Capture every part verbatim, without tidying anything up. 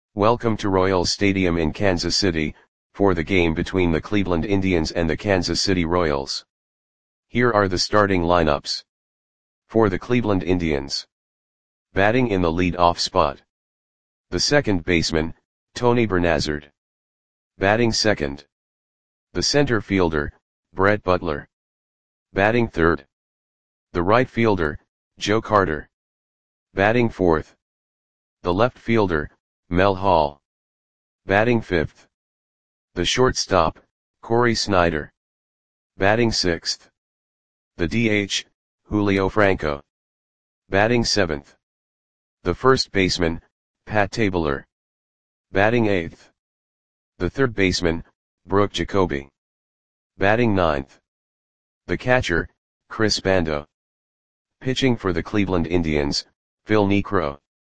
Welcome to Royals Stadium in Kansas City, for the game between the Cleveland Indians and the Kansas City Royals. Here are the starting lineups. For the Cleveland Indians. Batting in the lead-off spot. The second baseman, Tony Bernazard. Batting second. The center fielder, Brett Butler. Batting third. The right fielder, Joe Carter. Batting fourth. The left fielder, Mel Hall. Batting fifth. The shortstop, Cory Snyder. Batting sixth. The D H, Julio Franco. Batting seventh. The first baseman, Pat Tabler. Batting eighth. The third baseman, Brooke Jacoby. Batting ninth. The catcher, Chris Bando. Pitching for the Cleveland Indians, Phil Niekro.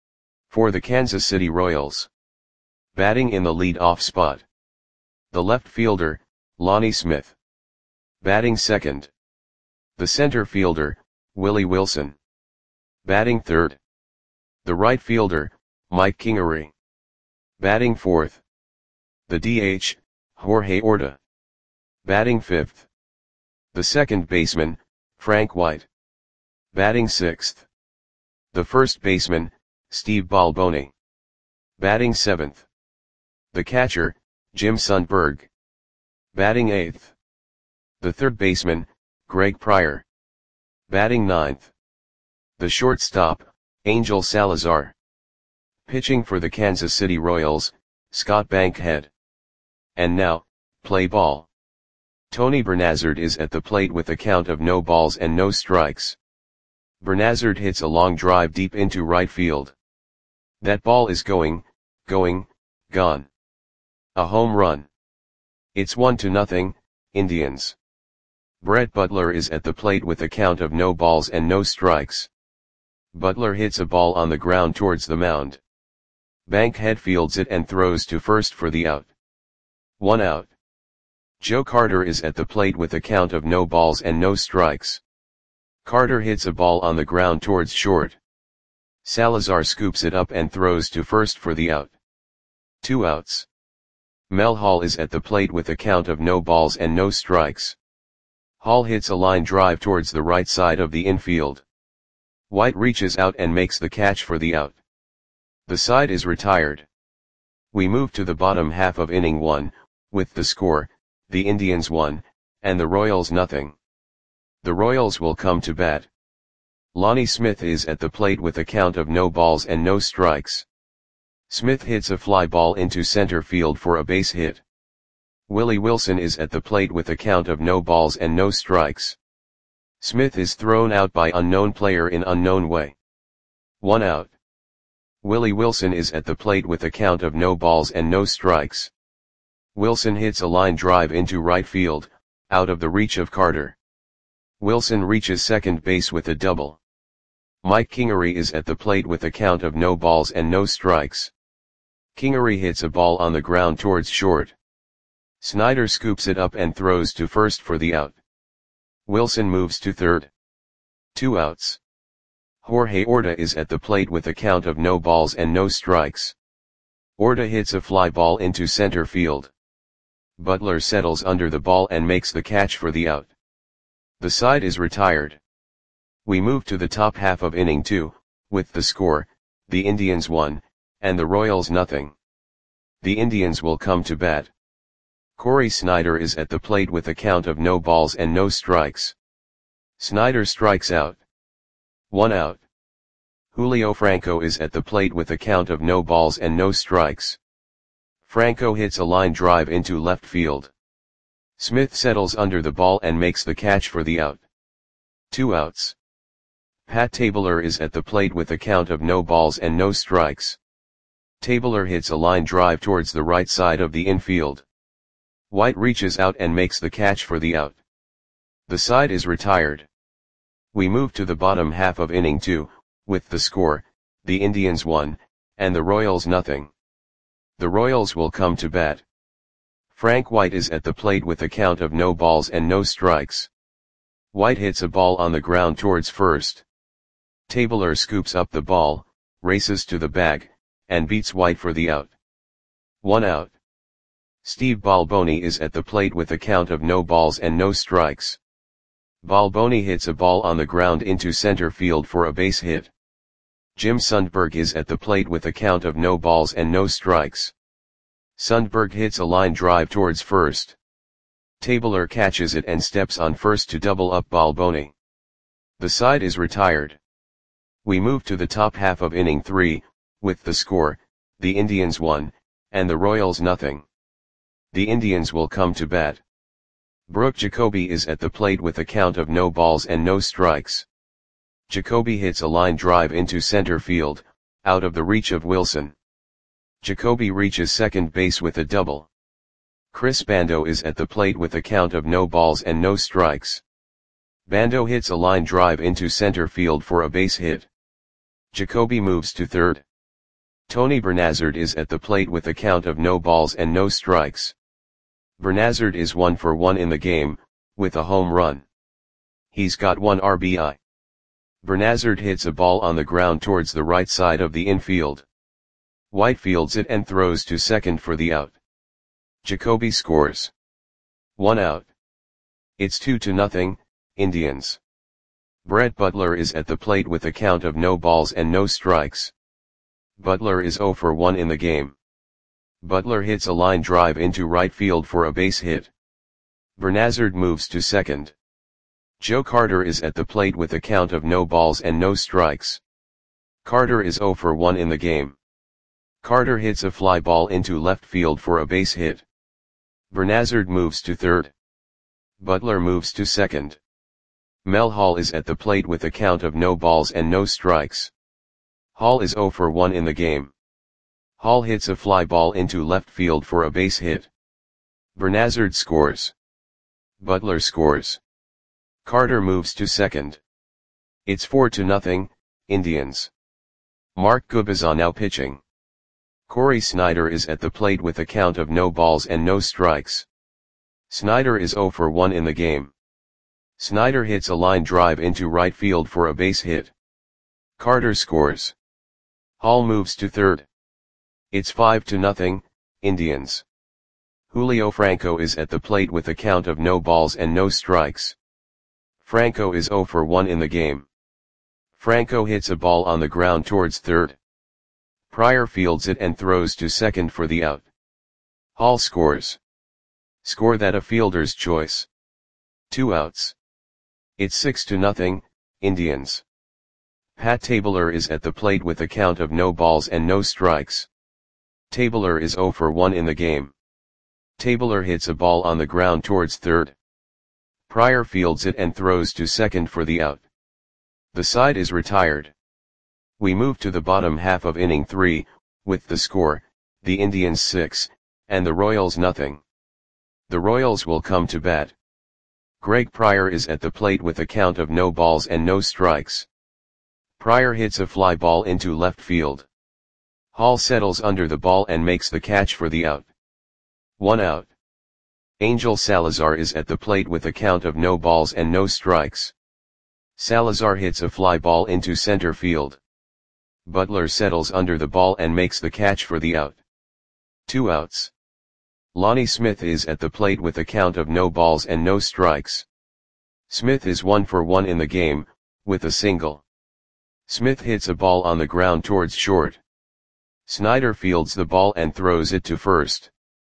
For the Kansas City Royals. Batting in the lead-off spot. The left fielder, Lonnie Smith. Batting second. The center fielder, Willie Wilson. Batting third. The right fielder, Mike Kingery. Batting fourth. The D H, Jorge Orta. Batting fifth. The second baseman, Frank White. Batting sixth. The first baseman, Steve Balboni. Batting seventh. The catcher, Jim Sundberg. Batting eighth. The third baseman, Greg Pryor. Batting ninth. The shortstop, Angel Salazar. Pitching for the Kansas City Royals, Scott Bankhead. And now, play ball. Tony Bernazard is at the plate with a count of no balls and no strikes. Bernazard hits a long drive deep into right field. That ball is going, going, gone. A home run. It's one to nothing, Indians. Brett Butler is at the plate with a count of no balls and no strikes. Butler hits a ball on the ground towards the mound. Bankhead fields it and throws to first for the out. One out. Joe Carter is at the plate with a count of no balls and no strikes. Carter hits a ball on the ground towards short. Salazar scoops it up and throws to first for the out. Two outs. Mel Hall is at the plate with a count of no balls and no strikes. Hall hits a line drive towards the right side of the infield. White reaches out and makes the catch for the out. The side is retired. We move to the bottom half of inning one, with the score, the Indians one, and the Royals nothing. The Royals will come to bat. Lonnie Smith is at the plate with a count of no balls and no strikes. Smith hits a fly ball into center field for a base hit. Willie Wilson is at the plate with a count of no balls and no strikes. Smith is thrown out by unknown player in unknown way. One out. Willie Wilson is at the plate with a count of no balls and no strikes. Wilson hits a line drive into right field, out of the reach of Carter. Wilson reaches second base with a double. Mike Kingery is at the plate with a count of no balls and no strikes. Kingery hits a ball on the ground towards short. Snyder scoops it up and throws to first for the out. Wilson moves to third. Two outs. Jorge Orta is at the plate with a count of no balls and no strikes. Orta hits a fly ball into center field. Butler settles under the ball and makes the catch for the out. The side is retired. We move to the top half of inning two, with the score, the Indians one, and the Royals nothing. The Indians will come to bat. Cory Snyder is at the plate with a count of no balls and no strikes. Snyder strikes out. One out. Julio Franco is at the plate with a count of no balls and no strikes. Franco hits a line drive into left field. Smith settles under the ball and makes the catch for the out. Two outs. Pat Tabler is at the plate with a count of no balls and no strikes. Tabler hits a line drive towards the right side of the infield. White reaches out and makes the catch for the out. The side is retired. We move to the bottom half of inning two, with the score, the Indians one, and the Royals nothing. The Royals will come to bat. Frank White is at the plate with a count of no balls and no strikes. White hits a ball on the ground towards first. Tabler scoops up the ball, races to the bag, and beats White for the out. One out. Steve Balboni is at the plate with a count of no balls and no strikes. Balboni hits a ball on the ground into center field for a base hit. Jim Sundberg is at the plate with a count of no balls and no strikes. Sundberg hits a line drive towards first. Tabler catches it and steps on first to double up Balboni. The side is retired. We move to the top half of inning three, with the score, the Indians one, and the Royals nothing. The Indians will come to bat. Brooke Jacoby is at the plate with a count of no balls and no strikes. Jacoby hits a line drive into center field, out of the reach of Wilson. Jacoby reaches second base with a double. Chris Bando is at the plate with a count of no balls and no strikes. Bando hits a line drive into center field for a base hit. Jacoby moves to third. Tony Bernazard is at the plate with a count of no balls and no strikes. Bernazard is one for one in the game, with a home run. He's got one R B I. Bernazard hits a ball on the ground towards the right side of the infield. White fields it and throws to second for the out. Jacoby scores. One out. It's two to nothing, Indians. Brett Butler is at the plate with a count of no balls and no strikes. Butler is zero for one in the game. Butler hits a line drive into right field for a base hit. Bernazard moves to second. Joe Carter is at the plate with a count of no balls and no strikes. Carter is zero for one in the game. Carter hits a fly ball into left field for a base hit. Bernazard moves to third. Butler moves to second. Mel Hall is at the plate with a count of no balls and no strikes. Hall is zero for one in the game. Hall hits a fly ball into left field for a base hit. Bernazard scores. Butler scores. Carter moves to second. It's four to nothing, Indians. Mark Gubicza now pitching. Corey Snyder is at the plate with a count of no balls and no strikes. Snyder is zero for one in the game. Snyder hits a line drive into right field for a base hit. Carter scores. Hall moves to third. It's five to nothing, Indians. Julio Franco is at the plate with a count of no balls and no strikes. Franco is zero for one in the game. Franco hits a ball on the ground towards third. Pryor fields it and throws to second for the out. Hall scores. Score that a fielder's choice. Two outs. It's six to nothing, Indians. Pat Tabler is at the plate with a count of no balls and no strikes. Tabler is zero for one in the game. Tabler hits a ball on the ground towards third. Pryor fields it and throws to second for the out. The side is retired. We move to the bottom half of inning three, with the score, the Indians six, and the Royals nothing. The Royals will come to bat. Greg Pryor is at the plate with a count of no balls and no strikes. Pryor hits a fly ball into left field. Hall settles under the ball and makes the catch for the out. One out. Angel Salazar is at the plate with a count of no balls and no strikes. Salazar hits a fly ball into center field. Butler settles under the ball and makes the catch for the out. Two outs. Lonnie Smith is at the plate with a count of no balls and no strikes. Smith is one for one in the game, with a single. Smith hits a ball on the ground towards short. Snyder fields the ball and throws it to first.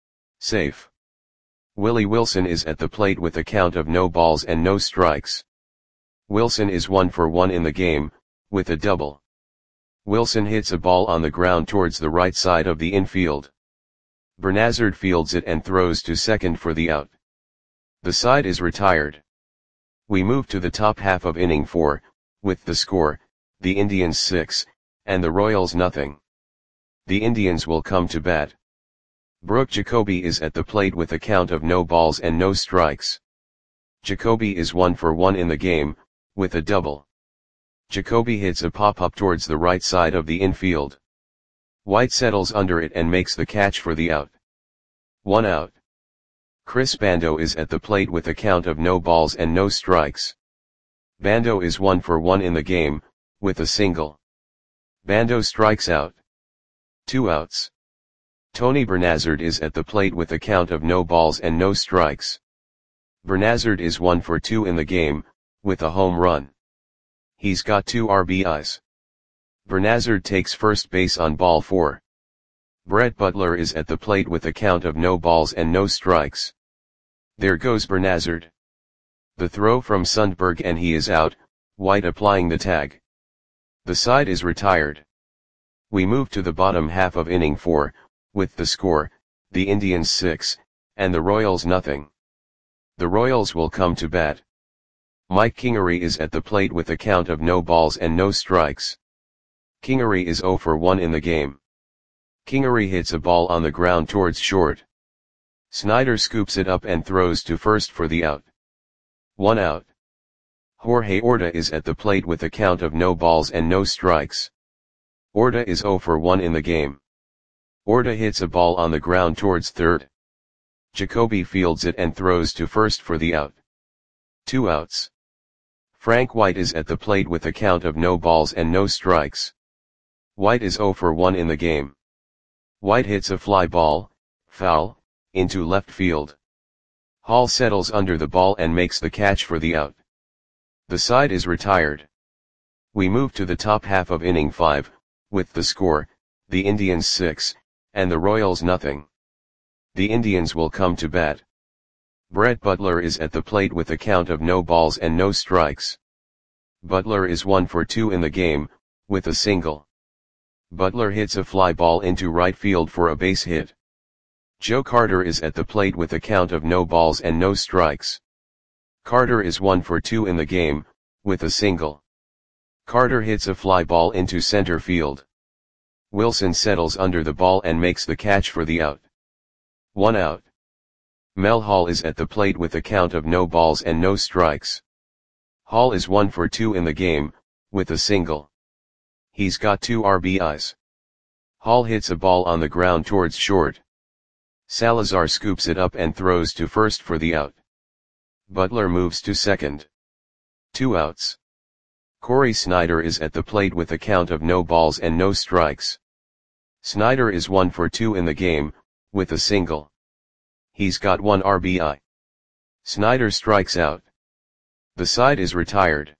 Safe. Willie Wilson is at the plate with a count of no balls and no strikes. Wilson is one for one in the game, with a double. Wilson hits a ball on the ground towards the right side of the infield. Bernazard fields it and throws to second for the out. The side is retired. We move to the top half of inning four, with the score, the Indians six, and the Royals nothing. The Indians will come to bat. Brooke Jacoby is at the plate with a count of no balls and no strikes. Jacoby is one for one in the game, with a double. Jacoby hits a pop-up towards the right side of the infield. White settles under it and makes the catch for the out. One out. Chris Bando is at the plate with a count of no balls and no strikes. Bando is one for one in the game, with a single. Bando strikes out. Two outs. Tony Bernazard is at the plate with a count of no balls and no strikes. Bernazard is one for two in the game, with a home run. He's got two R B Is. Bernazard takes first base on ball four. Brett Butler is at the plate with a count of no balls and no strikes. There goes Bernazard. The throw from Sundberg and he is out, White applying the tag. The side is retired. We move to the bottom half of inning four, with the score, the Indians six, and the Royals nothing. The Royals will come to bat. Mike Kingery is at the plate with a count of no balls and no strikes. Kingery is zero for one in the game. Kingery hits a ball on the ground towards short. Snyder scoops it up and throws to first for the out. One out. Jorge Orta is at the plate with a count of no balls and no strikes. Orta is zero for one in the game. Orta hits a ball on the ground towards third. Jacoby fields it and throws to first for the out. Two outs. Frank White is at the plate with a count of no balls and no strikes. White is zero for one in the game. White hits a fly ball, foul, into left field. Hall settles under the ball and makes the catch for the out. The side is retired. We move to the top half of inning five, with the score, the Indians six, and the Royals nothing. The Indians will come to bat. Brett Butler is at the plate with a count of no balls and no strikes. Butler is one for two in the game, with a single. Butler hits a fly ball into right field for a base hit. Joe Carter is at the plate with a count of no balls and no strikes. Carter is one for two in the game, with a single. Carter hits a fly ball into center field. Wilson settles under the ball and makes the catch for the out. One out. Mel Hall is at the plate with a count of no balls and no strikes. Hall is one for two in the game, with a single. He's got two R B Is. Hall hits a ball on the ground towards short. Salazar scoops it up and throws to first for the out. Butler moves to second. Two outs. Corey Snyder is at the plate with a count of no balls and no strikes. Snyder is one for two in the game, with a single. He's got one R B I. Snyder strikes out. The side is retired.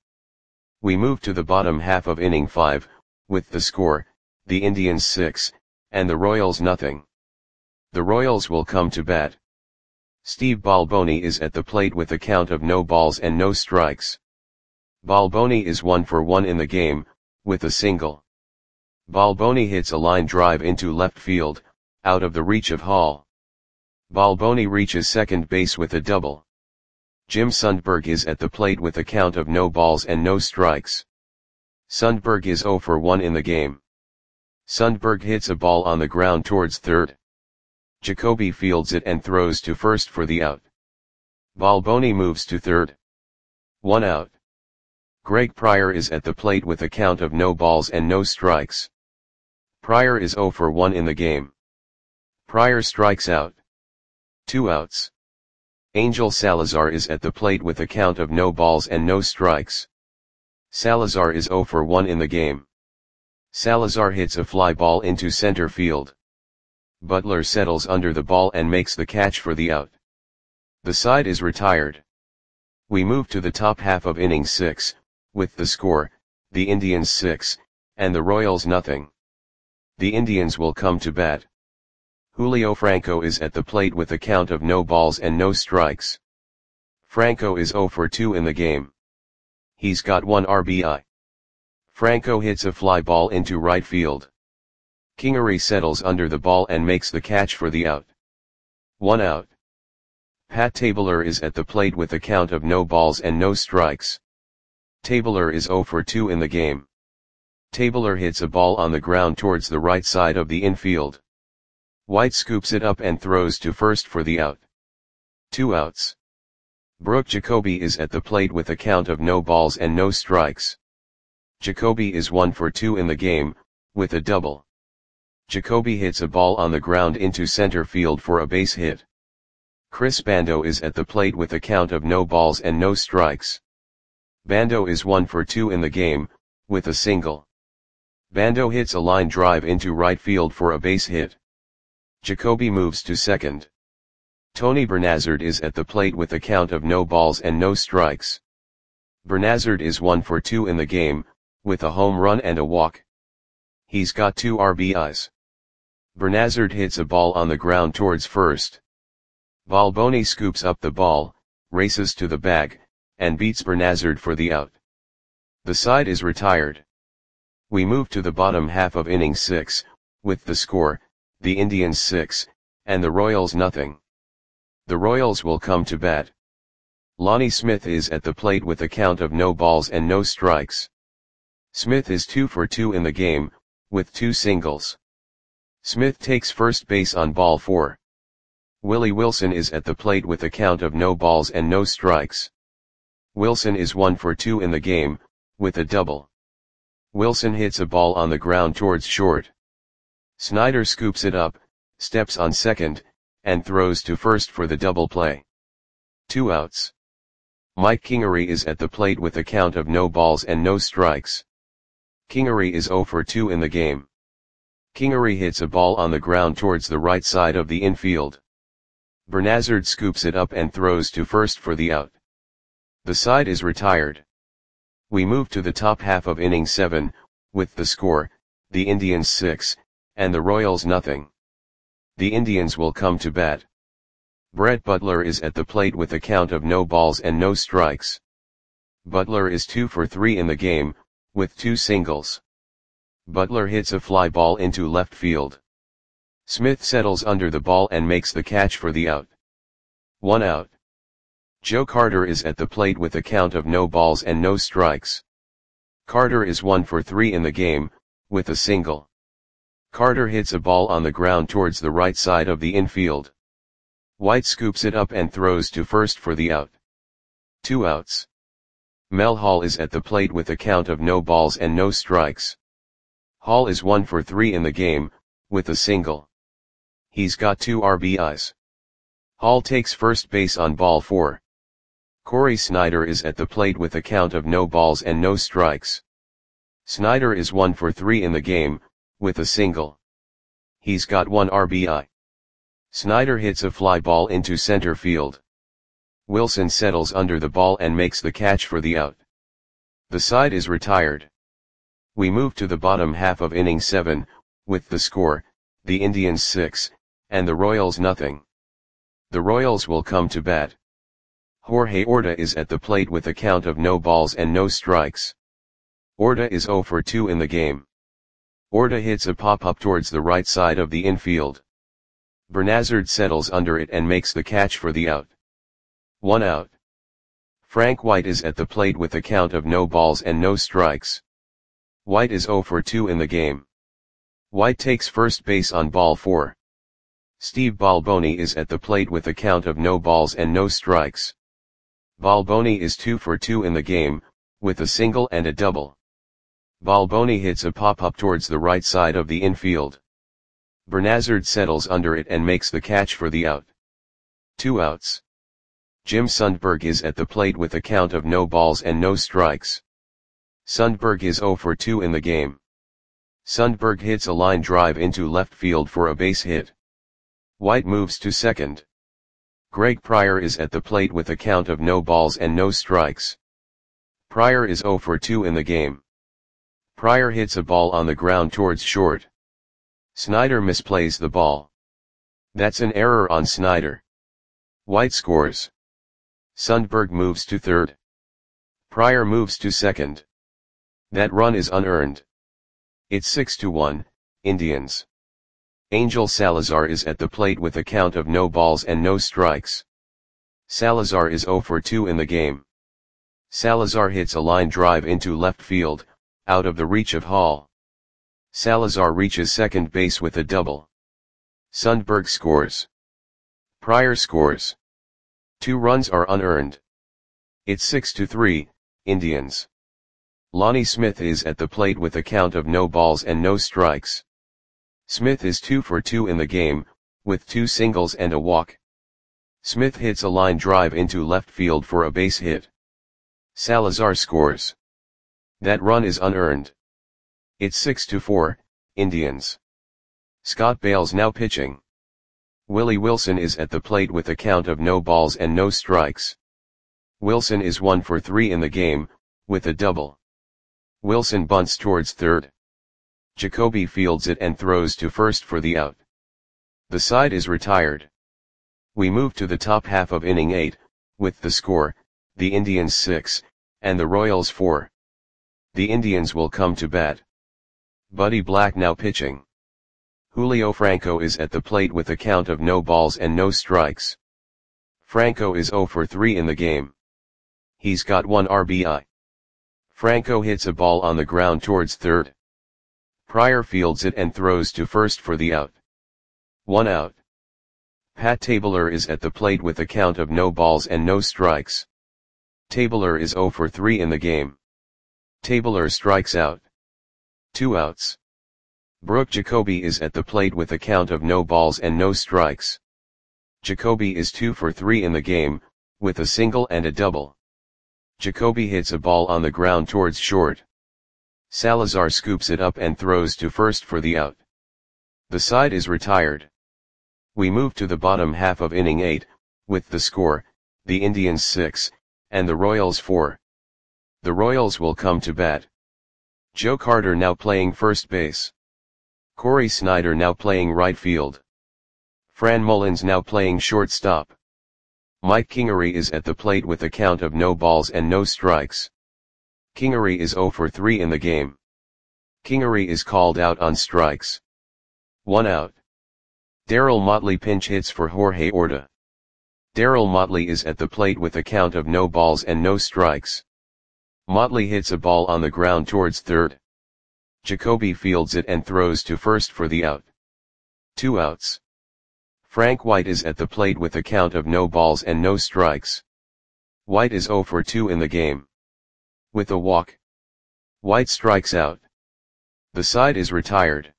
We move to the bottom half of inning five, with the score, the Indians six, and the Royals nothing. The Royals will come to bat. Steve Balboni is at the plate with a count of no balls and no strikes. Balboni is one for one in the game, with a single. Balboni hits a line drive into left field, out of the reach of Hall. Balboni reaches second base with a double. Jim Sundberg is at the plate with a count of no balls and no strikes. Sundberg is zero for one in the game. Sundberg hits a ball on the ground towards third. Jacoby fields it and throws to first for the out. Balboni moves to third. One out. Greg Pryor is at the plate with a count of no balls and no strikes. Pryor is zero for one in the game. Pryor strikes out. Two outs. Angel Salazar is at the plate with a count of no balls and no strikes. Salazar is zero for one in the game. Salazar hits a fly ball into center field. Butler settles under the ball and makes the catch for the out. The side is retired. We move to the top half of inning six, with the score, the Indians six, and the Royals nothing. The Indians will come to bat. Julio Franco is at the plate with a count of no balls and no strikes. Franco is zero for two in the game. He's got one R B I. Franco hits a fly ball into right field. Kingery settles under the ball and makes the catch for the out. One out. Pat Tabler is at the plate with a count of no balls and no strikes. Tabler is zero for two in the game. Tabler hits a ball on the ground towards the right side of the infield. White scoops it up and throws to first for the out. Two outs. Brooke Jacoby is at the plate with a count of no balls and no strikes. Jacoby is one for two in the game, with a double. Jacoby hits a ball on the ground into center field for a base hit. Chris Bando is at the plate with a count of no balls and no strikes. Bando is one for two in the game, with a single. Bando hits a line drive into right field for a base hit. Jacoby moves to second. Tony Bernazard is at the plate with a count of no balls and no strikes. Bernazard is one for two in the game, with a home run and a walk. He's got two R B Is. Bernazard hits a ball on the ground towards first. Balboni scoops up the ball, races to the bag, and beats Bernazard for the out. The side is retired. We move to the bottom half of inning six, with the score, the Indians six, and the Royals nothing. The Royals will come to bat. Lonnie Smith is at the plate with a count of no balls and no strikes. Smith is two for two in the game, with two singles. Smith takes first base on ball four. Willie Wilson is at the plate with a count of no balls and no strikes. Wilson is one for two in the game, with a double. Wilson hits a ball on the ground towards short. Snyder scoops it up, steps on second, and throws to first for the double play. Two outs. Mike Kingery is at the plate with a count of no balls and no strikes. Kingery is zero for two in the game. Kingery hits a ball on the ground towards the right side of the infield. Bernazard scoops it up and throws to first for the out. The side is retired. We move to the top half of inning seven, with the score, the Indians six, and the Royals nothing. The Indians will come to bat. Brett Butler is at the plate with a count of no balls and no strikes. Butler is two for three in the game, with two singles. Butler hits a fly ball into left field. Smith settles under the ball and makes the catch for the out. One out. Joe Carter is at the plate with a count of no balls and no strikes. Carter is one for three in the game, with a single. Carter hits a ball on the ground towards the right side of the infield. White scoops it up and throws to first for the out. Two outs. Mel Hall is at the plate with a count of no balls and no strikes. Hall is one for three in the game, with a single. He's got two R B Is. Hall takes first base on ball four. Corey Snyder is at the plate with a count of no balls and no strikes. Snyder is one for three in the game, with a single. He's got one R B I. Snyder hits a fly ball into center field. Wilson settles under the ball and makes the catch for the out. The side is retired. We move to the bottom half of inning seven, with the score, the Indians six, and the Royals nothing. The Royals will come to bat. Jorge Orta is at the plate with a count of no balls and no strikes. Orta is zero for two in the game. Orta hits a pop-up towards the right side of the infield. Bernazard settles under it and makes the catch for the out. One out. Frank White is at the plate with a count of no balls and no strikes. White is zero for two in the game. White takes first base on ball four. Steve Balboni is at the plate with a count of no balls and no strikes. Balboni is two for two in the game, with a single and a double. Balboni hits a pop-up towards the right side of the infield. Bernazard settles under it and makes the catch for the out. Two outs. Jim Sundberg is at the plate with a count of no balls and no strikes. Sundberg is zero for two in the game. Sundberg hits a line drive into left field for a base hit. White moves to second. Greg Pryor is at the plate with a count of no balls and no strikes. Pryor is zero for two in the game. Pryor hits a ball on the ground towards short. Snyder misplays the ball. That's an error on Snyder. White scores. Sundberg moves to third. Pryor moves to second. That run is unearned. It's six to one, Indians. Angel Salazar is at the plate with a count of no balls and no strikes. Salazar is zero for two in the game. Salazar hits a line drive into left field, out of the reach of Hall. Salazar reaches second base with a double. Sundberg scores. Pryor scores. Two runs are unearned. It's six to three, Indians. Lonnie Smith is at the plate with a count of no balls and no strikes. Smith is two for two in the game, with two singles and a walk. Smith hits a line drive into left field for a base hit. Salazar scores. That run is unearned. It's six to four, Indians. Scott Bales now pitching. Willie Wilson is at the plate with a count of no balls and no strikes. Wilson is one for three in the game, with a double. Wilson bunts towards third. Jacoby fields it and throws to first for the out. The side is retired. We move to the top half of inning eight, with the score, the Indians six, and the Royals four. The Indians will come to bat. Buddy Black now pitching. Julio Franco is at the plate with a count of no balls and no strikes. Franco is zero for three in the game. He's got one R B I. Franco hits a ball on the ground towards third. Pryor fields it and throws to first for the out. One out. Pat Tabler is at the plate with a count of no balls and no strikes. Tabler is zero for three in the game. Tabler strikes out. Two outs. Brooke Jacoby is at the plate with a count of no balls and no strikes. Jacoby is two for three in the game, with a single and a double. Jacoby hits a ball on the ground towards short. Salazar scoops it up and throws to first for the out. The side is retired. We move to the bottom half of inning eight, with the score, the Indians six, and the Royals four. The Royals will come to bat. Joe Carter now playing first base. Corey Snyder now playing right field. Fran Mullins now playing shortstop. Mike Kingery is at the plate with a count of no balls and no strikes. Kingery is zero for three in the game. Kingery is called out on strikes. One out. Darryl Motley pinch hits for Jorge Orta. Darryl Motley is at the plate with a count of no balls and no strikes. Motley hits a ball on the ground towards third. Jacoby fields it and throws to first for the out. Two outs. Frank White is at the plate with a count of no balls and no strikes. White is zero for two in the game. With a walk, White strikes out. The side is retired.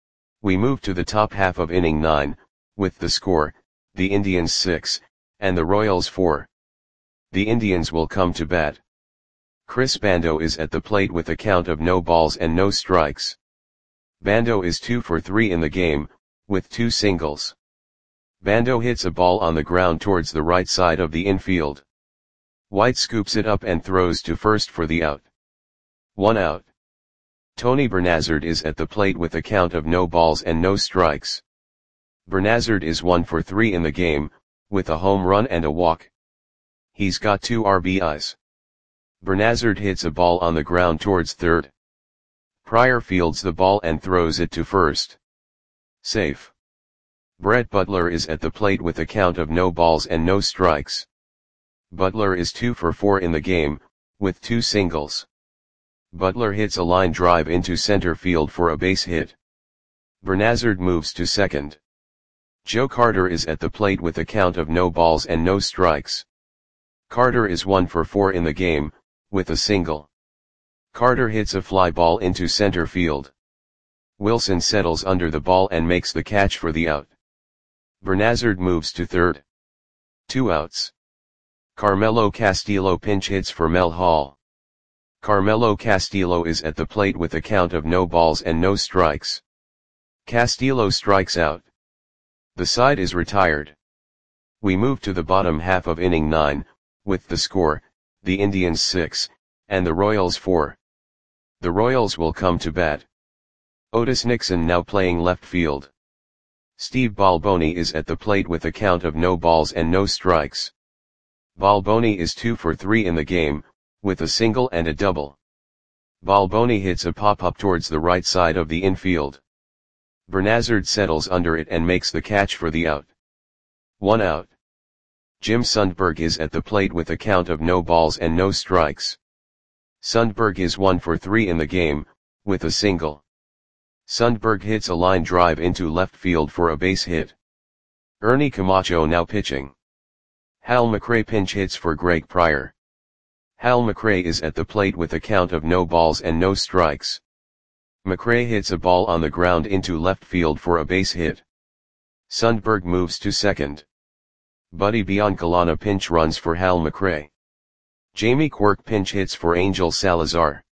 We move to the top half of inning nine, with the score, the Indians six, and the Royals four. The Indians will come to bat. Chris Bando is at the plate with a count of no balls and no strikes. Bando is two for three in the game, with two singles. Bando hits a ball on the ground towards the right side of the infield. White scoops it up and throws to first for the out. One out. Tony Bernazard is at the plate with a count of no balls and no strikes. Bernazard is one for three in the game, with a home run and a walk. He's got two R B Is. Bernazard hits a ball on the ground towards third. Pryor fields the ball and throws it to first. Safe. Brett Butler is at the plate with a count of no balls and no strikes. Butler is two for four in the game, with two singles. Butler hits a line drive into center field for a base hit. Bernazard moves to second. Joe Carter is at the plate with a count of no balls and no strikes. Carter is one for four in the game, with a single. Carter hits a fly ball into center field. Wilson settles under the ball and makes the catch for the out. Bernazard moves to third. Two outs. Carmelo Castillo pinch hits for Mel Hall. Carmelo Castillo is at the plate with a count of no balls and no strikes. Castillo strikes out. The side is retired. We move to the bottom half of inning nine, with the score, the Indians six, and the Royals four. The Royals will come to bat. Otis Nixon now playing left field. Steve Balboni is at the plate with a count of no balls and no strikes. Balboni is two for three in the game, with a single and a double. Balboni hits a pop-up towards the right side of the infield. Bernazard settles under it and makes the catch for the out. One out. Jim Sundberg is at the plate with a count of no balls and no strikes. Sundberg is one for three in the game, with a single. Sundberg hits a line drive into left field for a base hit. Ernie Camacho now pitching. Hal McRae pinch hits for Greg Pryor. Hal McRae is at the plate with a count of no balls and no strikes. McRae hits a ball on the ground into left field for a base hit. Sundberg moves to second. Buddy Biancalana pinch runs for Hal McRae. Jamie Quirk pinch hits for Angel Salazar.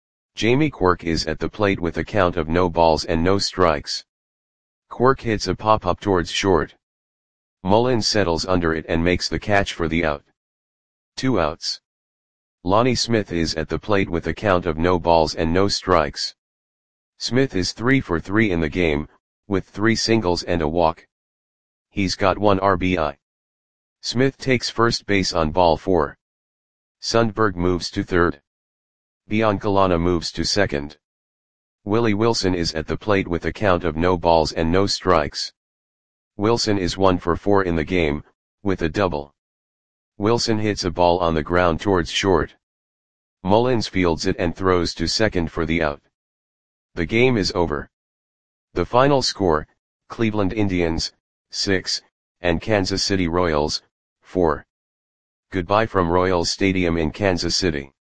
Jamie Quirk is at the plate with a count of no balls and no strikes. Quirk hits a pop-up towards short. Mullins settles under it and makes the catch for the out. Two outs. Lonnie Smith is at the plate with a count of no balls and no strikes. Smith is three for three in the game, with three singles and a walk. He's got one R B I. Smith takes first base on ball four. Sundberg moves to third. Biancalana moves to second. Willie Wilson is at the plate with a count of no balls and no strikes. Wilson is one for four in the game, with a double. Wilson hits a ball on the ground towards short. Mullins fields it and throws to second for the out. The game is over. The final score, Cleveland Indians, six, and Kansas City Royals, four. Goodbye from Royals Stadium in Kansas City.